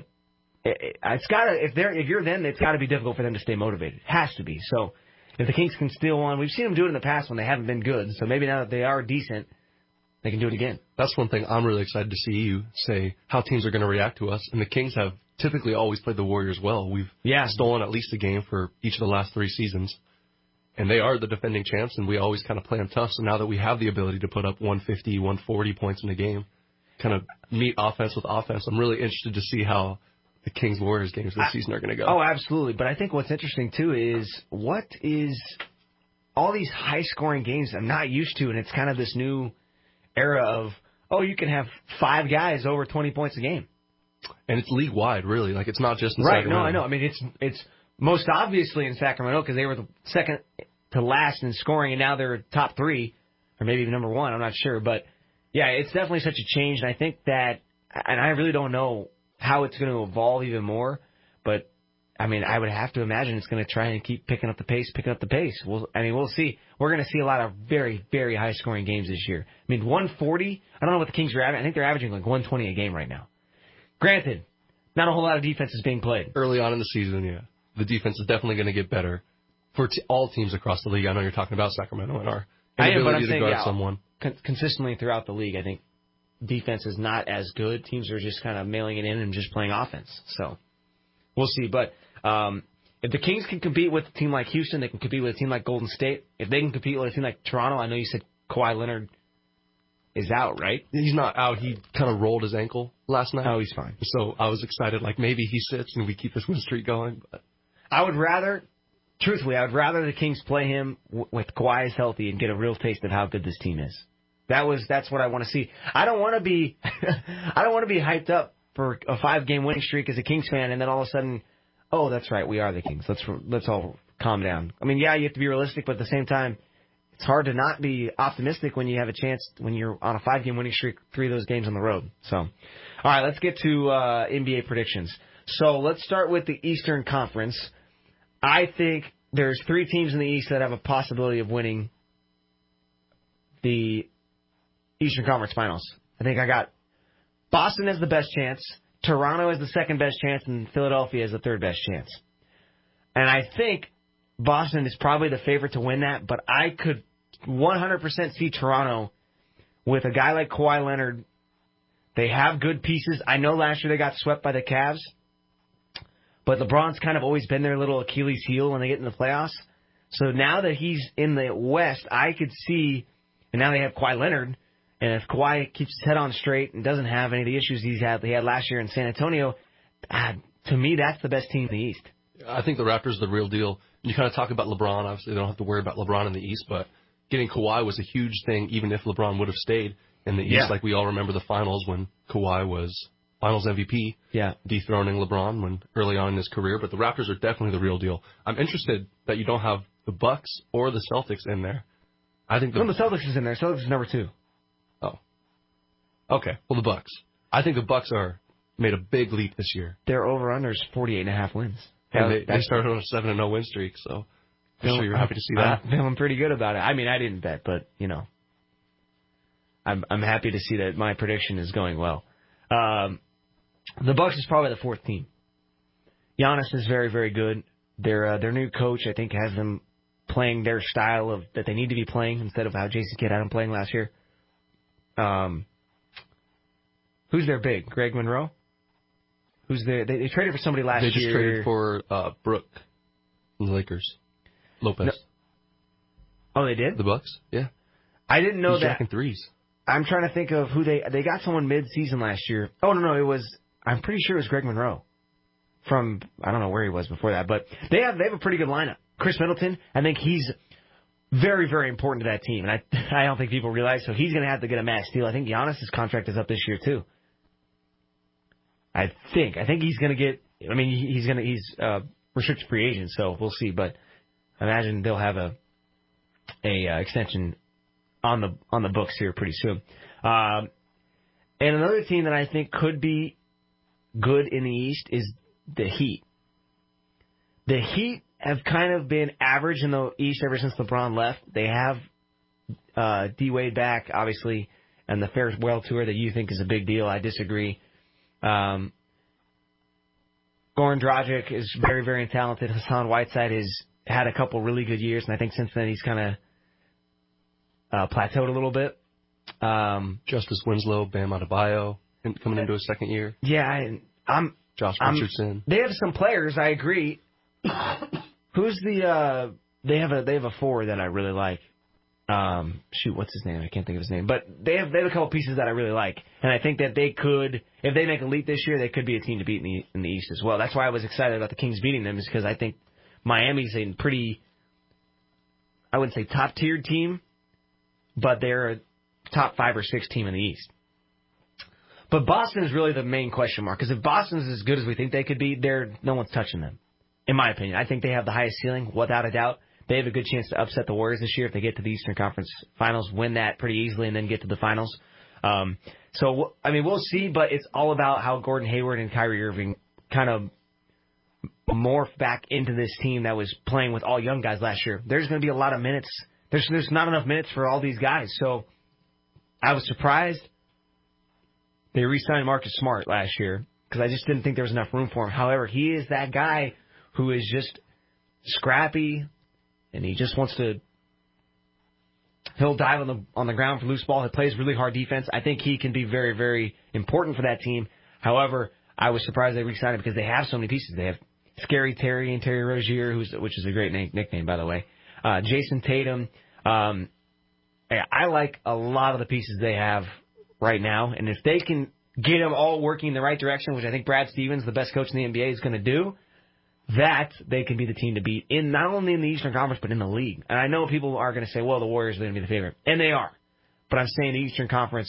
F: if you're them, it's got to be difficult for them to stay motivated. It has to be. So if the Kings can steal one, we've seen them do it in the past when they haven't been good. So maybe now that they are decent, they can do it again.
R: That's one thing I'm really excited to see you say, how teams are going to react to us. And the Kings have typically always played the Warriors well. We've stolen at least a game for each of the last 3 seasons. And they are the defending champs, and we always kind of play them tough. So now that we have the ability to put up 150, 140 points in a game, kind of meet offense with offense, I'm really interested to see how the Kings-Warriors games this season are going to go.
F: Oh, absolutely. But I think what's interesting, too, is what is all these high-scoring games I'm not used to, and it's kind of this new era of, you can have 5 guys over 20 points a game.
R: And it's league-wide, really. Like, it's not just in Sacramento.
F: Right, no, I know. I mean, it's most obviously in Sacramento because they were the second to last in scoring, and now they're top 3, or maybe even number 1. I'm not sure. But, yeah, it's definitely such a change, and I think that, and I really don't know how it's going to evolve even more, but, I mean, I would have to imagine it's going to try and keep picking up the pace. We'll see. We're going to see a lot of very, very high-scoring games this year. I mean, 140, I don't know what the Kings are averaging. I think they're averaging like 120 a game right now. Granted, not a whole lot of defense is being played.
R: Early on in the season, yeah. The defense is definitely going to get better for all teams across the league. I know you're talking about Sacramento and our inability to guard someone.
F: Consistently throughout the league, I think defense is not as good. Teams are just kind of mailing it in and just playing offense. So we'll see. But if the Kings can compete with a team like Houston, they can compete with a team like Golden State. If they can compete with a team like Toronto, I know you said Kawhi Leonard is out, right?
R: He's not out. He kind of rolled his ankle last night.
F: Oh, he's fine.
R: So I was excited, like maybe he sits and we keep this win streak going. But
F: I would rather the Kings play him with Kawhi is healthy and get a real taste of how good this team is. That's what I want to see. I don't want to be hyped up for a 5-game winning streak as a Kings fan, and then all of a sudden, oh, that's right, we are the Kings. Let's all calm down. I mean, yeah, you have to be realistic, but at the same time, it's hard to not be optimistic when you have a chance when you're on a 5-game winning streak, 3 of those games on the road. So, all right, let's get to NBA predictions. So let's start with the Eastern Conference. I think there's 3 teams in the East that have a possibility of winning the Eastern Conference Finals. I think I got Boston as the best chance, Toronto as the second best chance, and Philadelphia as the third best chance. And I think Boston is probably the favorite to win that, but I could 100% see Toronto with a guy like Kawhi Leonard. They have good pieces. I know last year they got swept by the Cavs, but LeBron's kind of always been their little Achilles heel when they get in the playoffs. So now that he's in the West, I could see, and now they have Kawhi Leonard, and if Kawhi keeps his head on straight and doesn't have any of the issues he had last year in San Antonio, to me, that's the best team in the East.
R: I think the Raptors are the real deal. You kind of talk about LeBron. Obviously, they don't have to worry about LeBron in the East, but getting Kawhi was a huge thing, even if LeBron would have stayed in the East. Like we all remember the finals when Kawhi was Finals MVP, dethroning LeBron when early on in his career. But the Raptors are definitely the real deal. I'm interested that you don't have the Bucks or the Celtics in there. I think the
F: Celtics is in there. Celtics is number 2.
R: Oh, okay. Well, the Bucks. I think the Bucks are made a big leap this year.
F: Their over/under is 48.5 wins.
R: And they started on a 7-0 win streak, so I'm sure you're happy to see that.
F: I'm feeling pretty good about it. I mean, I didn't bet, but, you know, I'm happy to see that my prediction is going well. The Bucks is probably the 4th team. Giannis is very, very good. Their new coach, I think, has them playing their style of that they need to be playing instead of how Jason Kidd had them playing last year. Who's their big? Greg Monroe? Who's there? They traded for somebody last year.
R: They just traded for Brooke from the Lakers. Lopez.
F: No. Oh, they did?
R: The Bucks? Yeah.
F: I didn't know
R: He's
F: that.
R: jacking threes.
F: I'm trying to think of who they got someone mid-season last year. Oh, no, it was, I'm pretty sure it was Greg Monroe from, I don't know where he was before that, but they have a pretty good lineup. Chris Middleton, I think he's very, very important to that team, and I don't think people realize, so he's going to have to get a max deal. I think Giannis' contract is up this year, too. I think he's going to get, I mean, he's restricted free agent, so we'll see, but I imagine they'll have a extension on the books here pretty soon. And another team that I think could be good in the East is the Heat. The Heat have kind of been average in the East ever since LeBron left. They have D-Wade back, obviously, and the farewell tour that you think is a big deal. I disagree. Goran Dragic is very, very talented. Hassan Whiteside has had a couple really good years, and I think since then he's kind of plateaued a little bit.
R: Justice Winslow, Bam Adebayo, coming into his second year.
F: Yeah,
R: Josh Richardson.
F: They have some players, I agree. Who's the? They have a forward that I really like. What's his name? I can't think of his name. But they have a couple pieces that I really like, and I think that they could, if they make a leap this year, they could be a team to beat in the East as well. That's why I was excited about the Kings beating them, is because I think Miami's a pretty, I wouldn't say top tiered team, but they're a top 5 or 6 team in the East. But Boston is really the main question mark, because if Boston's as good as we think they could be, no one's touching them, in my opinion. I think they have the highest ceiling, without a doubt. They have a good chance to upset the Warriors this year if they get to the Eastern Conference Finals, win that pretty easily, and then get to the Finals. So, I mean, we'll see, but it's all about how Gordon Hayward and Kyrie Irving kind of morph back into this team that was playing with all young guys last year. There's going to be a lot of minutes. There's not enough minutes for all these guys. So I was surprised they re-signed Marcus Smart last year, because I just didn't think there was enough room for him. However, he is that guy who is just scrappy, and he just wants to He'll dive on the ground for loose ball. He plays really hard defense. I think he can be very, very important for that team. However, I was surprised they re-signed him because they have so many pieces. They have Scary Terry and Terry Rozier, which is a great nickname, by the way. Jason Tatum. I like a lot of the pieces they have right now, and if they can get them all working in the right direction, which I think Brad Stevens, the best coach in the NBA, is going to do, that they can be the team to beat, in not only in the Eastern Conference, but in the league. And I know people are going to say, well, the Warriors are going to be the favorite. And they are. But I'm saying the Eastern Conference,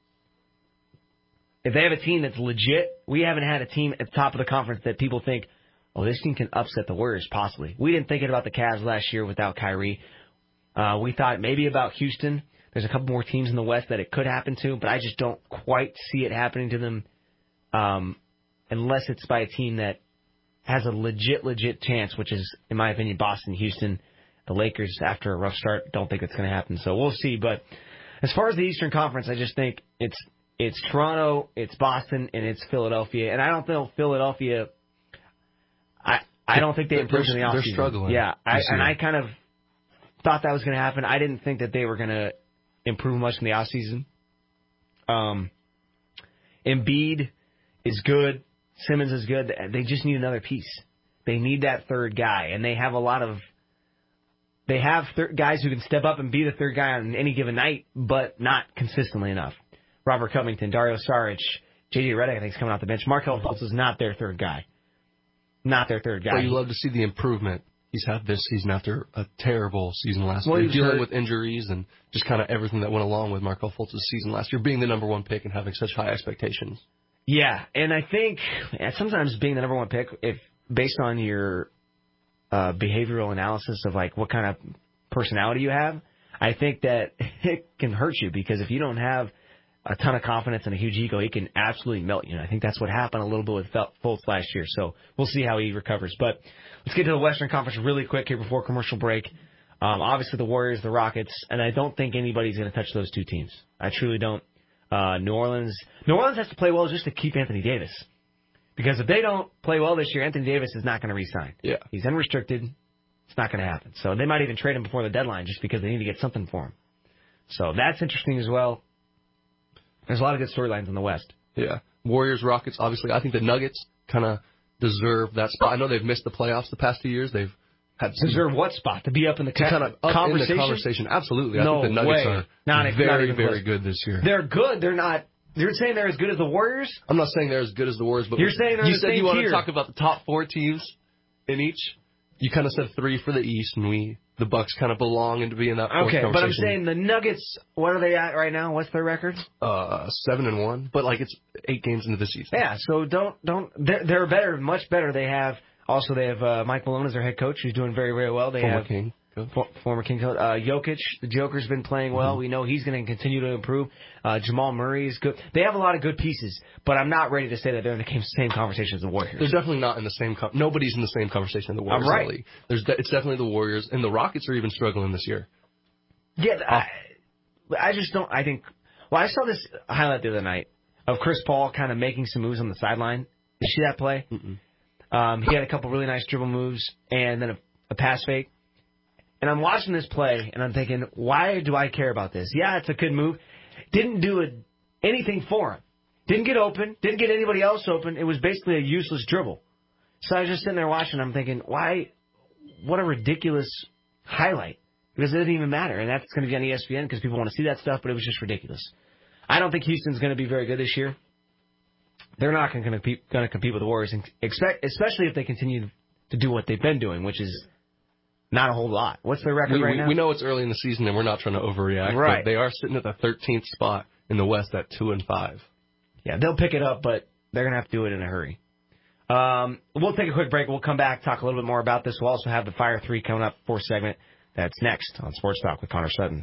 F: if they have a team that's legit, we haven't had a team at the top of the conference that people think, oh, this team can upset the Warriors, possibly. We didn't think it about the Cavs last year without Kyrie. We thought maybe about Houston. There's a couple more teams in the West that it could happen to, but I just don't quite see it happening to them unless it's by a team that has a legit chance, which is, in my opinion, Boston, Houston. The Lakers, after a rough start, don't think it's going to happen. So we'll see. But as far as the Eastern Conference, I just think it's Toronto, it's Boston, and it's Philadelphia. And I don't think Philadelphia, I don't think they improved in the offseason.
R: They're struggling.
F: Yeah, I kind of thought that was going to happen. I didn't think that they were going to improve much in the offseason. Embiid is good. Simmons is good. They just need another piece. They need that third guy, and they have a lot of. They have guys who can step up and be the third guy on any given night, but not consistently enough. Robert Covington, Dario Saric, J.J. Redick, I think, is coming off the bench. Markelle Fultz is not their third guy. Not their third guy.
R: Well, you love to see the improvement he's had this season after a terrible season last year.
F: He's
R: dealing with injuries and just kind of everything that went along with Markelle Fultz's season last year, being the number one pick and having such high expectations.
F: Yeah, and I think sometimes being the number one pick, if based on your behavioral analysis of like what kind of personality you have, I think that it can hurt you because if you don't have a ton of confidence and a huge ego, it can absolutely melt you. And I think that's what happened a little bit with Fultz last year. So we'll see how he recovers. But let's get to the Western Conference really quick here before commercial break. Obviously the Warriors, the Rockets, and I don't think anybody's going to touch those two teams. I truly don't. New Orleans has to play well just to keep Anthony Davis. Because if they don't play well this year, Anthony Davis is not going to re-sign.
R: Yeah.
F: He's unrestricted. It's not going to happen. So they might even trade him before the deadline just because they need to get something for him. So that's interesting as well. There's a lot of good storylines in the West.
R: Yeah. Warriors, Rockets, obviously. I think the Nuggets kind of deserve that spot. I know they've missed the playoffs the past 2 years. They've had
F: deserve what spot? To be up in the conversation?
R: In the conversation. Absolutely.
F: No
R: I think the Nuggets
F: way.
R: are very, very good this year.
F: They're good. They're not. You're saying they're as good as the Warriors?
R: I'm not saying they're as good as the Warriors, but
F: you're saying they're
R: you
F: the
R: said
F: same
R: you want
F: tier.
R: to talk about the top four teams in each. You kind of said three for the East, and the Bucks kind of belong into being that fourth conversation.
F: But I'm saying the Nuggets, what are they at right now? What's their record?
R: 7-1, but like it's 8 games into the season.
F: Yeah, so don't. They're better, much better. They have Mike Malone as their head coach, who's doing very, very well. They have former King coach Jokic. The Joker's been playing well. We know he's going to continue to improve. Jamal Murray is good. They have a lot of good pieces, but I'm not ready to say that they're in the same conversation as the Warriors.
R: They're definitely not in the same. Nobody's in the same conversation as the Warriors.
F: I'm right.
R: Really. It's definitely the Warriors, and the Rockets are even struggling this year.
F: Yeah, I just don't. I think. Well, I saw this highlight the other night of Chris Paul kind of making some moves on the sideline. Did you see that play? He had a couple really nice dribble moves and then a pass fake. And I'm watching this play, and I'm thinking, why do I care about this? Yeah, it's a good move. Didn't do anything for him. Didn't get open. Didn't get anybody else open. It was basically a useless dribble. So I was just sitting there watching, I'm thinking, why? What a ridiculous highlight. Because it doesn't even matter. And that's going to be on ESPN because people want to see that stuff, but it was just ridiculous. I don't think Houston's going to be very good this year. They're not going to compete with the Warriors, especially if they continue to do what they've been doing, which is not a whole lot. What's their record right now?
R: We know it's early in the season, and we're not trying to overreact.
F: Right.
R: But they are sitting at the 13th spot in the West at 2-5.
F: Yeah, they'll pick it up, but they're going to have to do it in a hurry. We'll take a quick break. We'll come back, talk a little bit more about this. We'll also have the Fire 3 coming up, 4th segment. That's next on Sports Talk with Connor Sutton.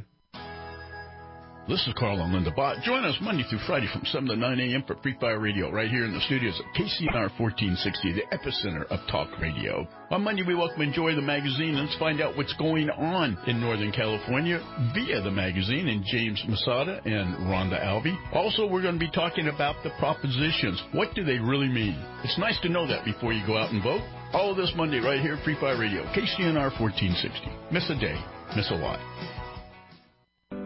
N: This is Carl and Linda Bott. Join us Monday through Friday from 7 to 9 a.m. for Free Fire Radio right here in the studios of KCNR 1460, the epicenter of talk radio. On Monday, we welcome Enjoy the Magazine. Let's find out what's going on in Northern California via the magazine and James Masada and Rhonda Albee. Also, we're going to be talking about the propositions. What do they really mean? It's nice to know that before you go out and vote. All of this Monday right here, Free Fire Radio, KCNR 1460. Miss a day, miss a lot.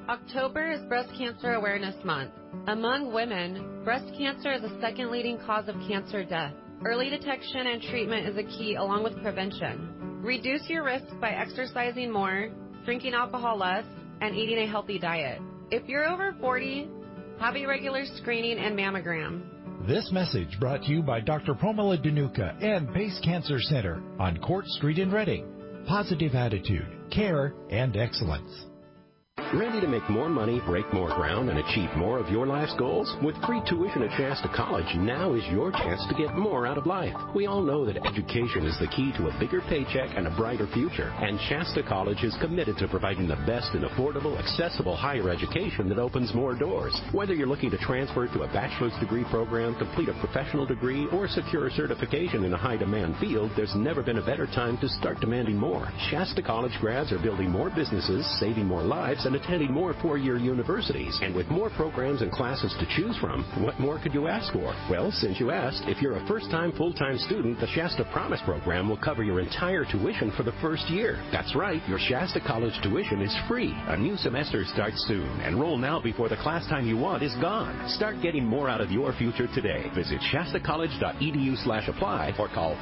A: October is Breast Cancer Awareness Month. Among women, breast cancer is the second leading cause of cancer death. Early detection and treatment is a key along with prevention. Reduce your risk by exercising more, drinking alcohol less, and eating a healthy diet. If you're over 40, have a regular screening and mammogram.
C: This message brought to you by Dr. Promila Danuka and Pace Cancer Center on Court Street in Reading. Positive attitude, care, and excellence.
B: Ready to make more money, break more ground, and achieve more of your life's goals? With free tuition at Shasta College, now is your chance to get more out of life. We all know that education is the key to a bigger paycheck and a brighter future. And Shasta College is committed to providing the best in affordable, accessible higher education that opens more doors. Whether you're looking to transfer to a bachelor's degree program, complete a professional degree, or secure a certification in a high-demand field, there's never been a better time to start demanding more. Shasta College grads are building more businesses, saving more lives, and attending more four-year universities. And with more programs and classes to choose from, what more could you ask for? Well, since you asked, if you're a first-time full-time student, the Shasta Promise program will cover your entire tuition for the first year. That's right, your Shasta College tuition is free. A new semester starts soon. Enroll now before the class time you want is gone. Start getting more out of your future today. Visit shastacollege.edu/apply or call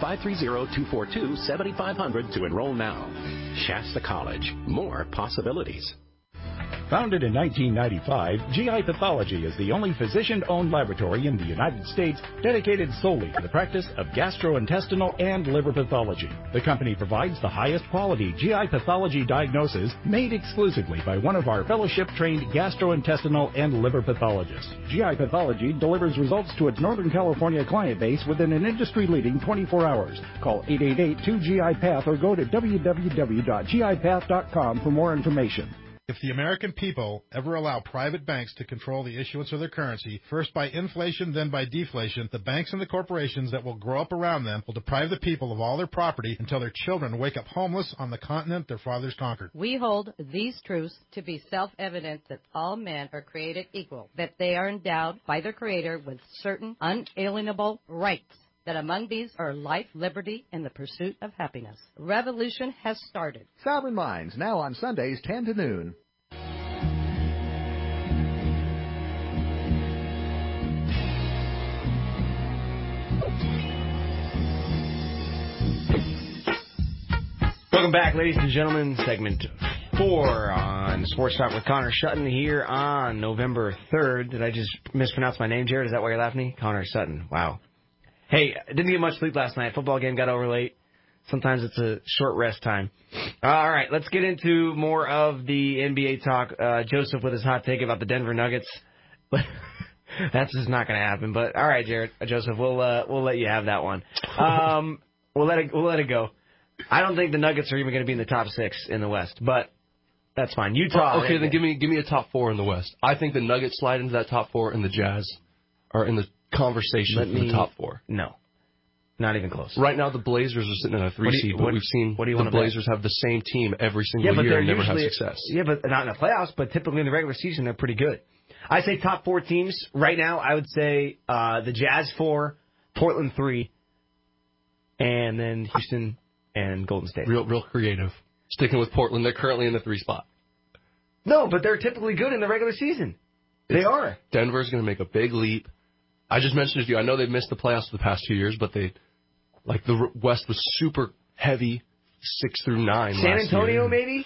B: 530-242-7500 to enroll now. Shasta College. More possibilities.
C: Founded in 1995, GI Pathology is the only physician-owned laboratory in the United States dedicated solely to the practice of gastrointestinal and liver pathology. The company provides the highest quality GI pathology diagnosis made exclusively by one of our fellowship-trained gastrointestinal and liver pathologists. GI Pathology delivers results to its Northern California client base within an industry-leading 24 hours. Call 888-2GI-PATH or go to www.gipath.com for more information.
D: If the American people ever allow private banks to control the issuance of their currency, first by inflation, then by deflation, the banks and the corporations that will grow up around them will deprive the people of all their property until their children wake up homeless on the continent their fathers conquered.
X: We hold these truths to be self-evident that all men are created equal, that they are endowed by their Creator with certain unalienable rights, that among these are life, liberty, and the pursuit of happiness. Revolution has started.
Y: Sovereign Minds, now on Sundays 10 to noon.
F: Welcome back, ladies and gentlemen. Segment 4 on Sports Talk with Connor Sutton here on November 3rd. Did I just mispronounce my name, Jared? Is that why you're laughing? Connor Sutton. Wow. Hey, I didn't get much sleep last night. Football game got over late. Sometimes it's a short rest time. All right, let's get into more of the NBA talk. Joseph with his hot take about the Denver Nuggets. That's just not going to happen. But all right, Joseph, we'll let you have that one. We'll let it go. I don't think the Nuggets are even going to be in the top 6 in the West, but that's fine. Utah.
R: Okay, then give me a top 4 in the West. I think the Nuggets slide into that top 4, and the Jazz are in the conversation for the top 4.
F: No, not even close.
R: Right now, the Blazers are sitting in a 3 seed, but we've seen the Blazers have the same team every single year and never have success.
F: Yeah, but not in the playoffs, but typically in the regular season, they're pretty good. I say top 4 teams. Right now, I would say the Jazz 4, Portland 3, and then Houston and Golden State.
R: Real creative. Sticking with Portland, they're currently in the 3 spot.
F: No, but they're typically good in the regular season. They are.
R: Denver's going to make a big leap. I just mentioned it to you. I know they've missed the playoffs the past 2 years, but the West was super heavy 6 through 9.
F: San Antonio,
R: year.
F: maybe?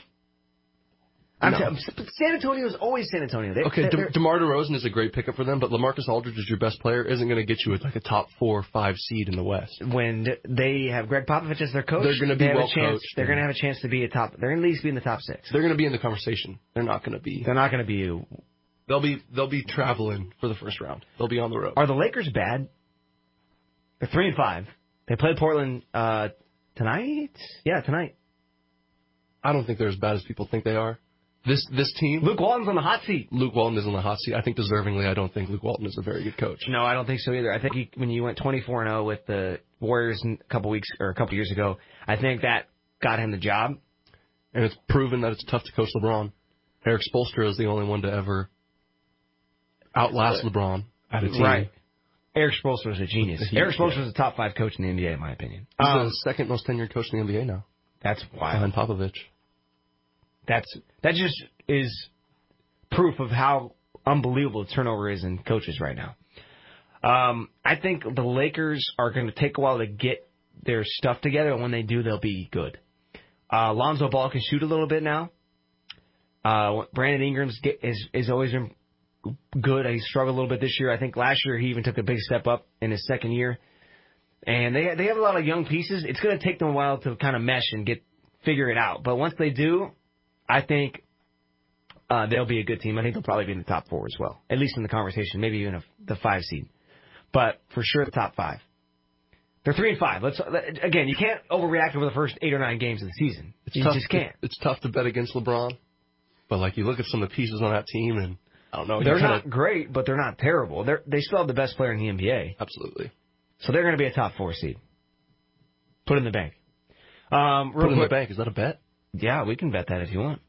F: San Antonio is always San Antonio.
R: DeMar DeRozan is a great pickup for them, but LaMarcus Aldridge is your best player. Isn't going to get you like a top 4 or 5 seed in the West.
F: When they have Greg Popovich as their coach,
R: they're going to be well coached.
F: They're going to have a chance to be They're going to at least be in the top 6.
R: They're going to be in the conversation. They're not going to be.
F: They're not going to be.
R: They'll be traveling for the first round. They'll be on the road.
F: Are the Lakers bad? They're 3-5. They play Portland tonight. Yeah, tonight.
R: I don't think they're as bad as people think they are. This team.
F: Luke Walton's on the hot seat.
R: Luke Walton is on the hot seat. I think deservingly. I don't think Luke Walton is a very good coach.
F: No, I don't think so either. I think when you went 24-0 with the Warriors a couple years ago, I think that got him the job.
R: And it's proven that it's tough to coach LeBron. Eric Spoelstra is the only one to ever outlast LeBron at a team.
F: Right. Eric Spoelstra is a genius. Eric Spoelstra is a top 5 coach in the NBA, in my opinion.
R: He's the second most tenured coach in the NBA now.
F: That's wild.
R: Behind Popovich.
F: That just is proof of how unbelievable turnover is in coaches right now. I think the Lakers are going to take a while to get their stuff together, and when they do, they'll be good. Lonzo Ball can shoot a little bit now. Brandon Ingram is always been good. He struggled a little bit this year. I think last year he even took a big step up in his second year. And they have a lot of young pieces. It's going to take them a while to kind of mesh and figure it out. But once they do, I think they'll be a good team. I think they'll probably be in the top 4 as well, at least in the conversation, maybe even the 5 seed. But for sure, the top 5. They're 3-5. Again, you can't overreact over the first 8 or 9 games of the season. You just can't.
R: It's tough to bet against LeBron. But, like, you look at some of the pieces on that team, and I don't know.
F: They're not great, but they're not terrible. They still have the best player in the NBA.
R: Absolutely.
F: So they're going to be a top 4 seed. Put it in the bank.
R: Put it in the bank. Is that a bet?
F: Yeah, we can bet that if you want.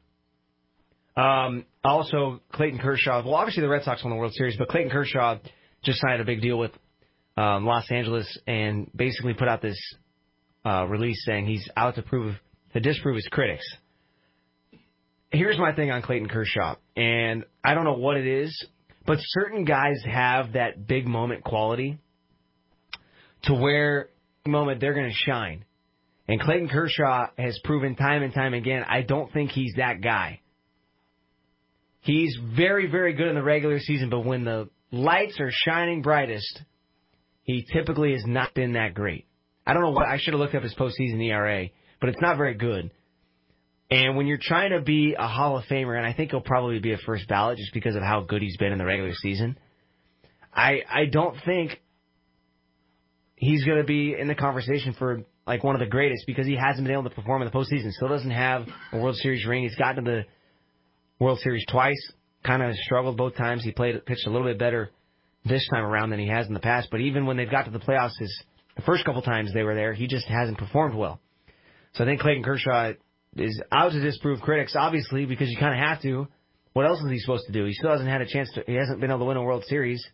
F: Also, Clayton Kershaw. Well, obviously the Red Sox won the World Series, but Clayton Kershaw just signed a big deal with Los Angeles and basically put out this release saying he's out to disprove his critics. Here's my thing on Clayton Kershaw, and I don't know what it is, but certain guys have that big moment quality to where moment they're going to shine. And Clayton Kershaw has proven time and time again, I don't think he's that guy. He's very, very good in the regular season, but when the lights are shining brightest, he typically has not been that great. I don't know what, I should have looked up his postseason ERA, but it's not very good. And when you're trying to be a Hall of Famer, and I think he'll probably be a first ballot just because of how good he's been in the regular season, I don't think he's going to be in the conversation for like one of the greatest because he hasn't been able to perform in the postseason. Still doesn't have a World Series ring. He's gotten to the World Series twice, kind of struggled both times. He pitched a little bit better this time around than he has in the past. But even when they've got to the playoffs, the first couple times they were there, he just hasn't performed well. So I think Clayton Kershaw is out to disprove critics, obviously, because you kind of have to. What else is he supposed to do? He still hasn't had a chance to. He hasn't been able to win a World Series.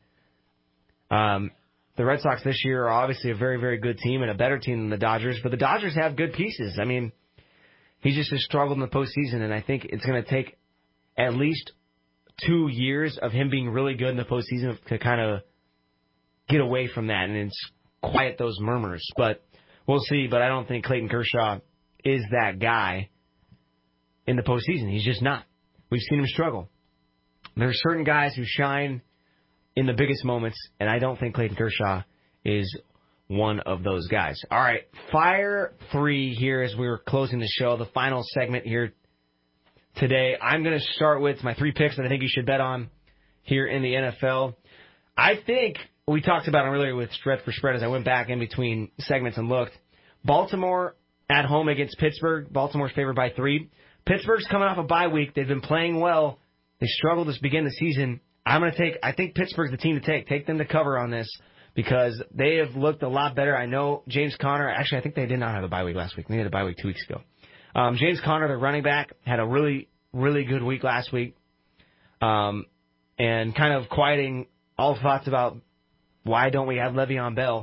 F: The Red Sox this year are obviously a very, very good team and a better team than the Dodgers, but the Dodgers have good pieces. I mean, he just has struggled in the postseason, and I think it's going to take at least 2 years of him being really good in the postseason to kind of get away from that and quiet those murmurs. But we'll see. But I don't think Clayton Kershaw is that guy in the postseason. He's just not. We've seen him struggle. There are certain guys who shine in the biggest moments, and I don't think Clayton Kershaw is one of those guys. All right, Fire 3 here as we were closing the show, the final segment here today. I'm going to start with my 3 picks that I think you should bet on here in the NFL. I think we talked about them earlier with Spread for Spread as I went back in between segments and looked. Baltimore at home against Pittsburgh. Baltimore's favored by 3. Pittsburgh's coming off a bye week. They've been playing well. They struggled to begin the season. I think Pittsburgh's the team to take. Take them to cover on this because they have looked a lot better. I know James Conner, actually I think they did not have a bye week last week. They had a bye week 2 weeks ago. James Conner, their running back, had a really, really good week last week. And kind of quieting all thoughts about why don't we have Le'Veon Bell.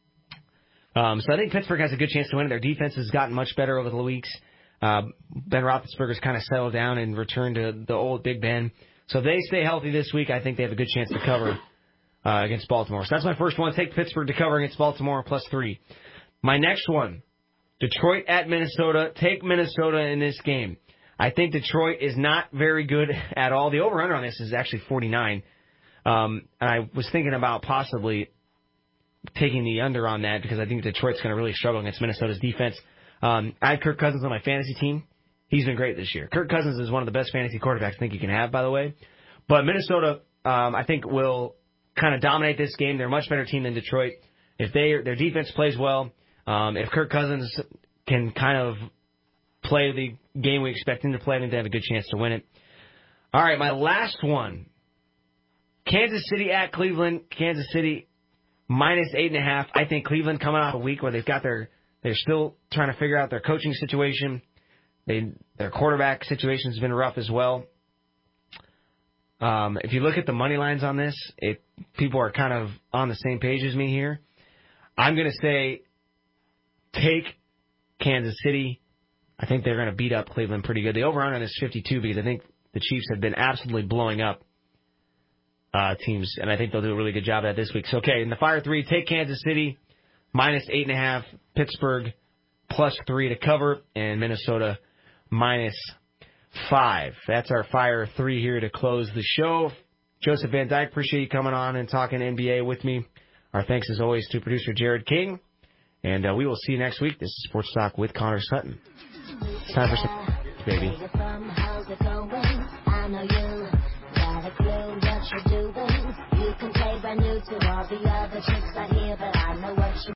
F: So I think Pittsburgh has a good chance to win. Their defense has gotten much better over the weeks. Ben Roethlisberger's kind of settled down and returned to the old Big Ben. So if they stay healthy this week, I think they have a good chance to cover against Baltimore. So that's my first one. Take Pittsburgh to cover against Baltimore +3. My next one, Detroit at Minnesota. Take Minnesota in this game. I think Detroit is not very good at all. The over-under on this is actually 49. And I was thinking about possibly taking the under on that because I think Detroit's going to really struggle against Minnesota's defense. I had Kirk Cousins on my fantasy team. He's been great this year. Kirk Cousins is one of the best fantasy quarterbacks I think you can have, by the way. But Minnesota, I think, will kind of dominate this game. They're a much better team than Detroit. If their defense plays well, if Kirk Cousins can kind of play the game we expect him to play, I think they have a good chance to win it. All right, my last one. Kansas City at Cleveland. Kansas City -8.5. I think Cleveland coming off a week where they're still trying to figure out their coaching situation. Their quarterback situation has been rough as well. If you look at the money lines on this, people are kind of on the same page as me here. I'm going to say take Kansas City. I think they're going to beat up Cleveland pretty good. The over-under is 52 because I think the Chiefs have been absolutely blowing up teams, and I think they'll do a really good job of that this week. So, okay, in the Fire 3, take Kansas City, -8.5, Pittsburgh, +3 to cover, and Minnesota, -5. That's our Fire 3 here to close the show. Joseph Van Dyke, appreciate you coming on and talking NBA with me. Our thanks, as always, to producer Jared King. And we will see you next week. This is Sports Talk with Connor Sutton. It's time for some baby.
E: I know you got a clue what you're doing. You can play brand new to all the other chicks out here, but I know what you